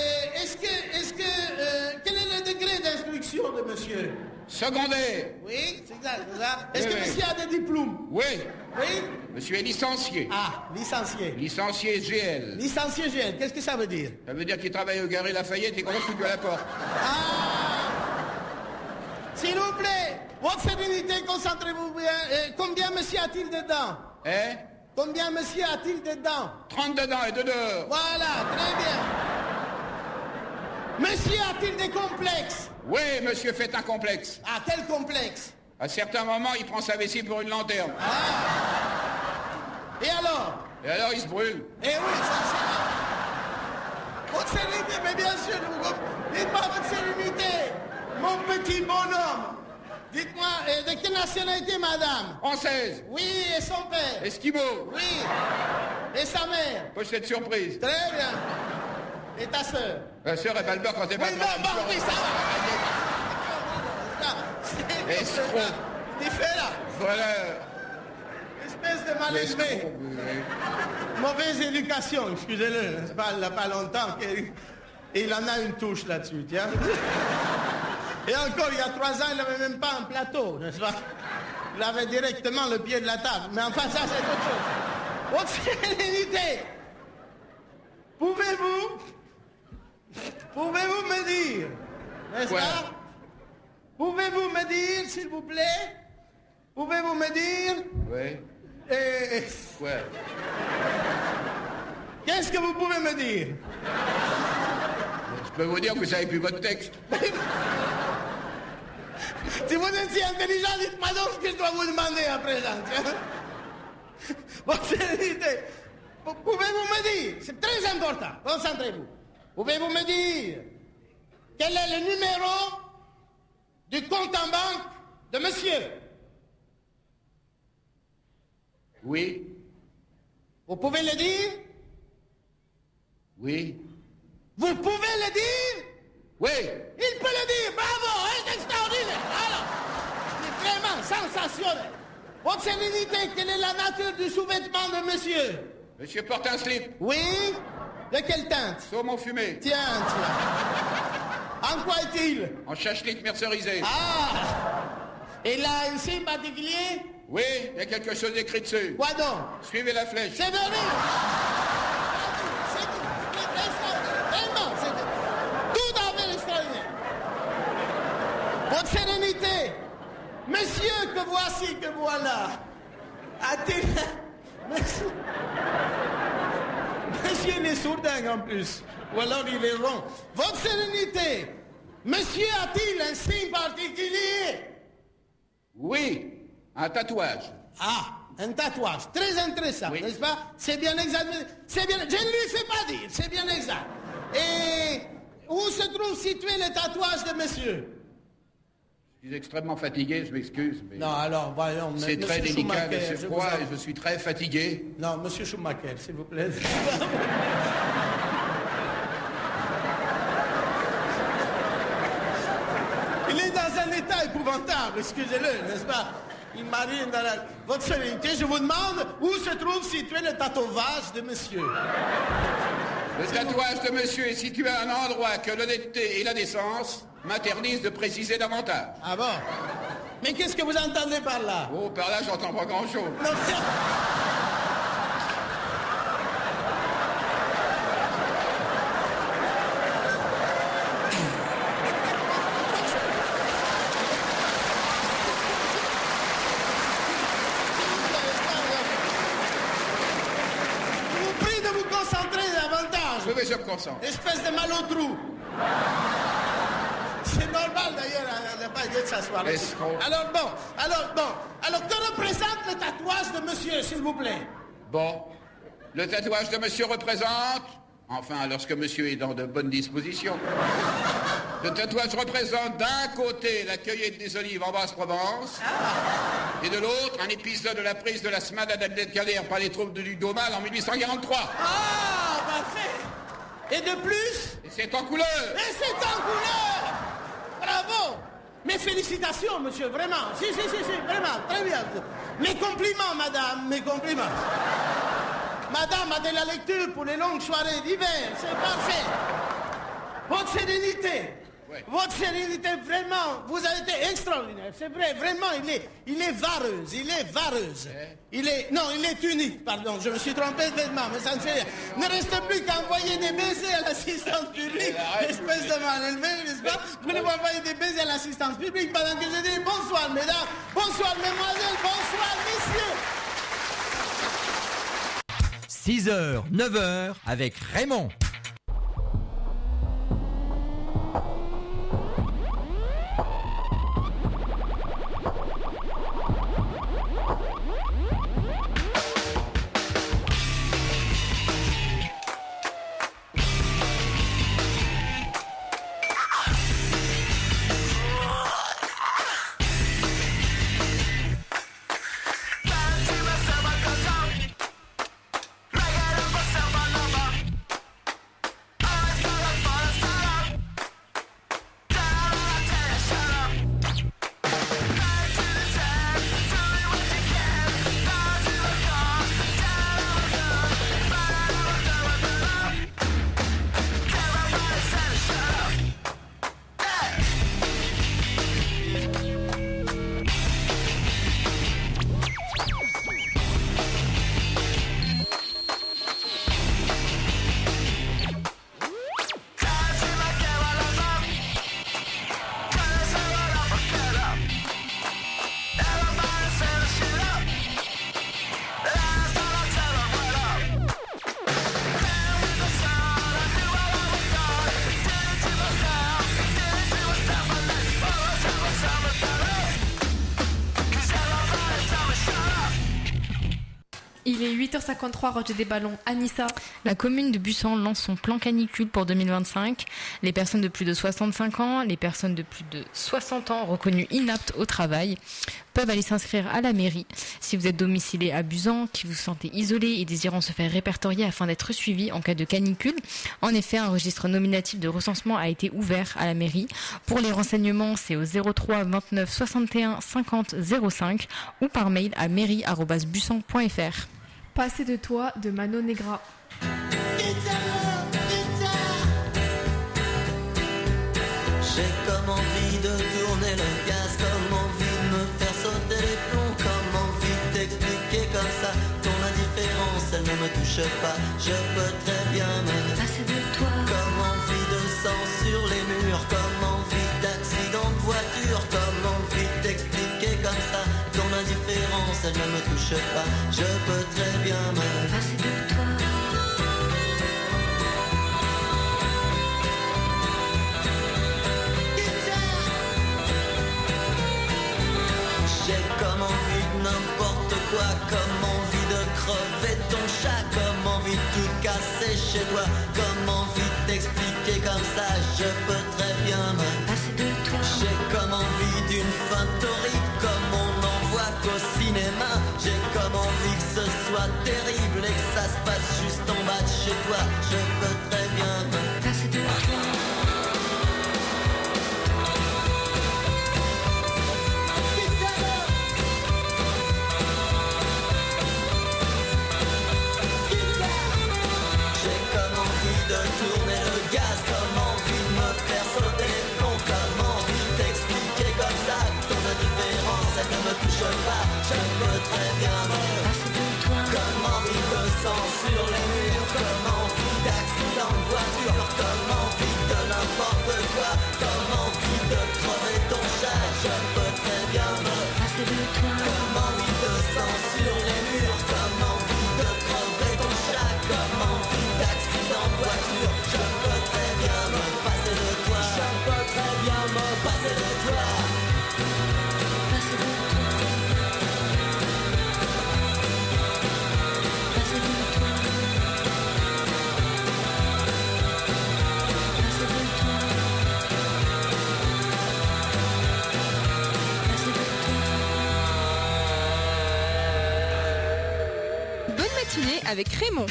quel est le degré d'instruction de monsieur? Secondaire. Oui, c'est exact. Est-ce que monsieur a des diplômes? Oui. Oui? Monsieur est licencié. Ah, licencié. Licencié GL. Licencié GL, qu'est-ce que ça veut dire? Ça veut dire qu'il travaille au Galerie Lafayette et qu'on refuse à la porte. Ah! S'il vous plaît, votre sérénité, concentrez-vous bien. Combien monsieur a-t-il dedans? Hein? Combien monsieur a-t-il dedans? 30 dedans et 2 dehors. Voilà, très bien. Monsieur a-t-il des complexes? Oui, monsieur fait un complexe. Ah, quel complexe? À certains moments, il prend sa vessie pour une lanterne. Ah! Et alors? Et alors, il se brûle. Eh oui, ça c'est... Votre sérénité, mais bien sûr, dites-moi votre sérénité, mon petit bonhomme. Dites-moi, de quelle nationalité, madame? Française. Oui, et son père? Esquimau. Oui. Et sa mère? Pochette surprise. Très bien. Et ta sœur? La sœur est pas le beurre quand t'es pas oui, oui, ça va. Escroc. Différent. Voilà. Espèce de mal élevé. Mauvaise éducation, excusez-le. Il n'y a pas longtemps qu'il en a une touche là-dessus, tiens. Et encore, il y a 3 ans, il n'avait même pas un plateau, n'est-ce pas? Il avait directement le pied de la table. Mais enfin, ça, c'est autre chose. Votre sérénité, pouvez-vous me dire, n'est-ce pas? Pouvez-vous me dire, s'il vous plaît? Pouvez-vous me dire? Oui. Ouais. Qu'est-ce que vous pouvez me dire? Je peux vous dire que vous savez plus votre texte. Si vous êtes si intelligent, dites-moi donc ce que je dois vous demander à présent. Votre sérénité, pouvez-vous me dire? C'est très important, concentrez-vous. Pouvez-vous me dire quel est le numéro du compte en banque de monsieur. Oui. Vous pouvez le dire? Oui. Vous pouvez le dire? Oui. Il peut le dire, bravo, c'est extraordinaire. Alors, c'est vraiment sensationnel. Votre sérénité, quelle est la nature du sous-vêtement de monsieur? Monsieur porte un slip. Oui? De quelle teinte? Saumon fumé. Tiens. En quoi est-il? En chachlik mercerisé. Ah! Et là, un signe particulier? Oui, il y a quelque chose écrit dessus. Quoi donc? Suivez la flèche. C'est venu! Vraiment, c'est tout à fait extraordinaire. Votre sérénité, monsieur que voici, que voilà, a-t-il... Monsieur, il est sourdingue en plus, ou alors il est rond. Votre sérénité, monsieur a-t-il un signe particulier? Oui, un tatouage. Ah, un tatouage, très intéressant, oui. N'est-ce pas? C'est bien exact, c'est bien, je ne lui fais pas dire, c'est bien exact. Et où se trouve situé le tatouage de monsieur? Je suis extrêmement fatigué, je m'excuse. Mais... Non, alors, voyons... C'est très délicat, c'est froid et je suis très fatigué. Non, monsieur Schumacher, s'il vous plaît. Il est dans un état épouvantable, excusez-le, n'est-ce pas? Il marine dans la... Votre sérénité, je vous demande où se trouve situé le tatouage de monsieur. Le tatouage de monsieur est situé à un endroit que l'honnêteté et la décence m'interdisent de préciser davantage. Ah bon? Mais qu'est-ce que vous entendez par là? Oh, par là, j'entends pas grand-chose. Non, mais... Oui, je me concentre. Espèce de malotru. C'est normal d'ailleurs, de pas dire de s'asseoir. Alors que représente le tatouage de monsieur, s'il vous plaît? Bon, le tatouage de monsieur représente, enfin, lorsque monsieur est dans de bonnes dispositions, le tatouage représente d'un côté la cueillette des olives en Basse-Provence, et de l'autre, un épisode de la prise de la Smada d'Abdelkader par les troupes du Domal en 1843. Ah, parfait. Et de plus? Et c'est en couleur. Et c'est en couleur. Bravo. Mes félicitations, monsieur, vraiment. Si, vraiment, très bien. Mes compliments, madame, mes compliments. Madame a de la lecture pour les longues soirées d'hiver, c'est parfait. Votre sérénité. Oui. Votre sérénité, vraiment, vous avez été extraordinaire. C'est vrai, vraiment, il est vareuse, Il est unique, pardon, je me suis trompé de vêtements, mais ça ne fait rien. Ne reste plus qu'à envoyer des baisers à l'assistance publique, espèce de mal élevé, n'est-ce pas? Vous devez envoyer des baisers à l'assistance publique pendant que je dis bonsoir, mesdames, bonsoir, mesdemoiselles, bonsoir, messieurs. 6h, 9h, avec Raymond. Il est 8h53, Roger des Ballons. Anissa. La commune de Bussan lance son plan canicule pour 2025. Les personnes de plus de 65 ans, les personnes de plus de 60 ans reconnues inaptes au travail peuvent aller s'inscrire à la mairie. Si vous êtes domicilié à Busan, qui vous sentez isolé et désirant se faire répertorier afin d'être suivi en cas de canicule, en effet, un registre nominatif de recensement a été ouvert à la mairie. Pour les renseignements, c'est au 03 29 61 50 05 ou par mail à mairie@busan.fr. Passer de toi de Mano Negra. J'ai comme envie de tourner le gaz, comme envie de me faire sauter les plombs, comme envie de t'expliquer comme ça ton indifférence, elle ne me touche pas. Je peux très bien me passer de toi. Comme envie de sang sur les murs, comme envie d'accident de voiture, comme envie de t'expliquer comme ça ton indifférence, elle ne me touche pas. Je peux très bien me passer de toi. J'ai comme envie de n'importe quoi, comme envie de crever ton chat, comme envie de tout casser chez toi, comme envie de t'expliquer comme ça, je peux très bien me passer de toi. J'ai comme envie d'une fin torride, comme on n'en voit qu'au cinéma. J'ai comme envie que ce soit terrible et que ça se passe juste en bas de chez toi. Je peux très bien me passer de toi. De tourner le gaz, comme envie de me faire sauter les plombs, comme envie de t'expliquer comme ça ton indifférence, elle ne me touche pas. Je peux très bien me passer de toi. Comme envie de sang sur les murs, comme envie d'accident de voiture, comme envie de n'importe quoi, comme envie de crever ton chat. Je peux très bien me passer de toi. Comme envie de sang sur les murs, comme envie de crever ton chat, comme envie d'accident de voiture. Je peux très bien me passer de toi. Je peux très bien me passer de toi. Passer de toi. Passer de toi. Passer de toi. Passer de toi. Bonne matinée avec Raymond.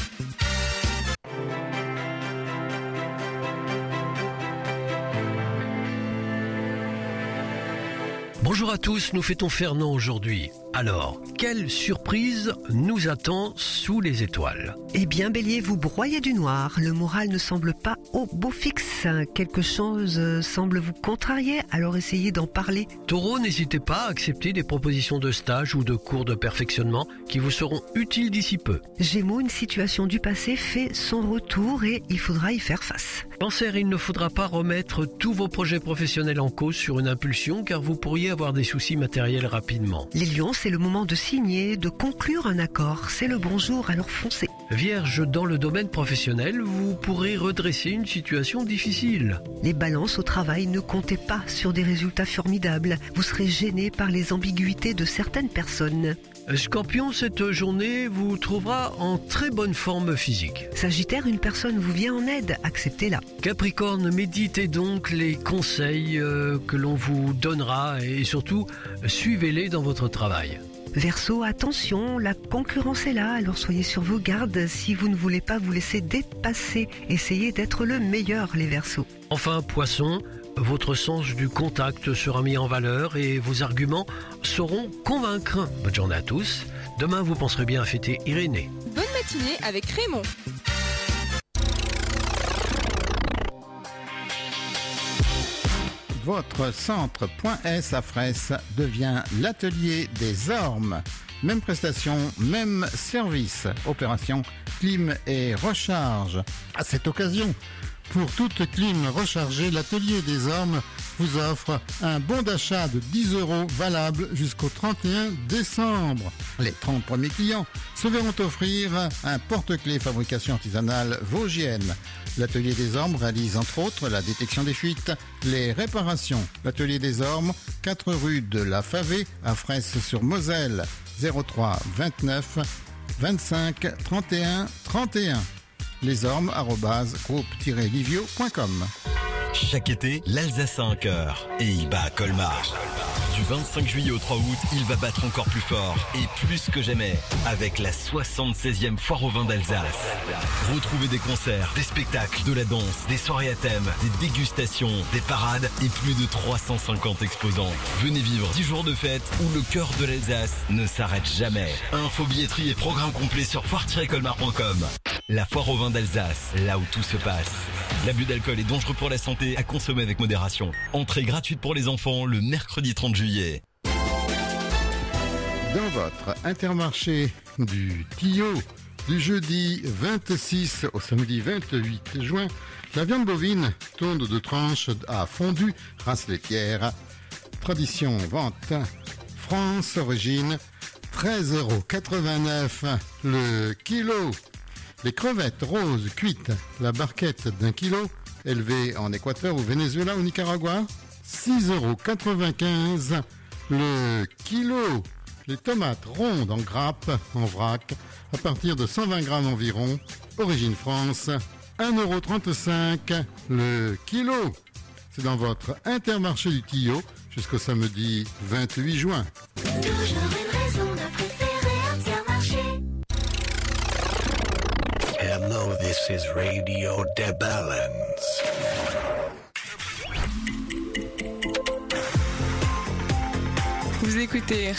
Bonjour à tous, nous fêtons Fernand aujourd'hui. Alors, quelle surprise nous attend sous les étoiles? Eh bien, Bélier, vous broyez du noir. Le moral ne semble pas au beau fixe. Quelque chose semble vous contrarier, alors essayez d'en parler. Taureau, n'hésitez pas à accepter des propositions de stage ou de cours de perfectionnement qui vous seront utiles d'ici peu. Gémeaux, une situation du passé fait son retour et il faudra y faire face. Cancer, il ne faudra pas remettre tous vos projets professionnels en cause sur une impulsion car vous pourriez avoir des soucis matériels rapidement. Les lions, c'est le moment de signer, de conclure un accord. C'est le bon jour, alors foncez. Vierge, dans le domaine professionnel, vous pourrez redresser une situation difficile. Les balances au travail, ne comptez pas sur des résultats formidables. Vous serez gêné par les ambiguïtés de certaines personnes. Scorpion, cette journée vous trouvera en très bonne forme physique. Sagittaire, une personne vous vient en aide, acceptez-la. Capricorne, méditez donc les conseils que l'on vous donnera et surtout suivez-les dans votre travail. Verseau, attention, la concurrence est là, alors soyez sur vos gardes si vous ne voulez pas vous laisser dépasser. Essayez d'être le meilleur, les Verseaux. Enfin, Poisson, votre sens du contact sera mis en valeur et vos arguments sauront convaincre. Bonne journée à tous. Demain, vous penserez bien à fêter Irénée. Bonne matinée avec Raymond. Votre centre .s à Fraisse devient l'atelier des ormes. Même prestation, même service. Opération clim et recharge. À cette occasion, pour toute clim rechargée, l'atelier des ormes vous offre un bon d'achat de 10 € valable jusqu'au 31 décembre. Les 30 premiers clients se verront offrir un porte-clés fabrication artisanale vosgienne. L'atelier des ormes réalise entre autres la détection des fuites, les réparations. L'atelier des ormes, 4 rue de la Favée à Fraisse-sur-Moselle, 03 29 25 31 31. lesormes@groupe-livio.com. Chaque été, l'Alsace a un cœur et il bat à Colmar. Du 25 juillet au 3 août, il va battre encore plus fort et plus que jamais avec la 76e Foire au vin d'Alsace. Retrouvez des concerts, des spectacles, de la danse, des soirées à thème, des dégustations, des parades et plus de 350 exposants. Venez vivre 10 jours de fête où le cœur de l'Alsace ne s'arrête jamais. Info, billetterie et programme complet sur foire-colmar.com. La Foire au vin d'Alsace, là où tout se passe. L'abus d'alcool est dangereux pour la santé, à consommer avec modération. Entrée gratuite pour les enfants le mercredi 30 juillet. Dans votre Intermarché du Tillot, du jeudi 26 au samedi 28 juin, la viande bovine tourne de tranches à fondu, race laitière, tradition vente, France origine, 13,89 € le kilo. Les crevettes roses cuites, la barquette d'1 kilo, élevée en Équateur, au Venezuela, au Nicaragua, 6,95 € le kilo. Les tomates rondes en grappe, en vrac, à partir de 120 grammes environ, origine France, 1,35 € le kilo. C'est dans votre Intermarché du Tillot jusqu'au samedi 28 juin. Toujours une raison de préférer Intermarché. Hello, this is Radio Des Ballons. Vous écoutez